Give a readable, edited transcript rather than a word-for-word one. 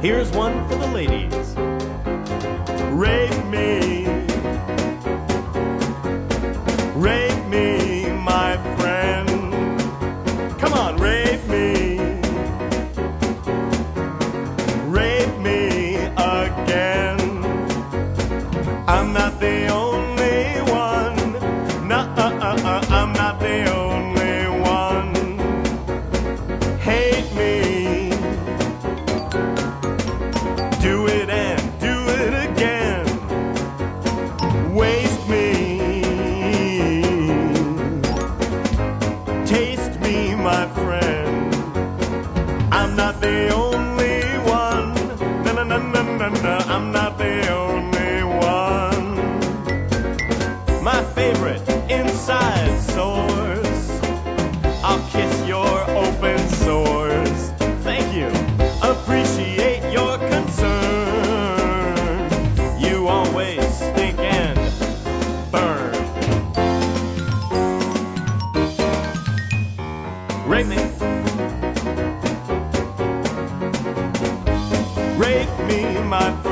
Here's one for the ladies. Rape me. Rape me, my friend. Come on, rape me. Rape me again. I'm not the only one. I'm not the only one. Hate me. Do it and do it again. Waste me. Taste me, my friend. I'm not the only one. No, no, no, no, no, no. I'm not the only one. My favorite inside source. I'll kiss your open sores. Thank you. Appreciate your concern. You always stink and burn. Rape me. Rape me, my friend.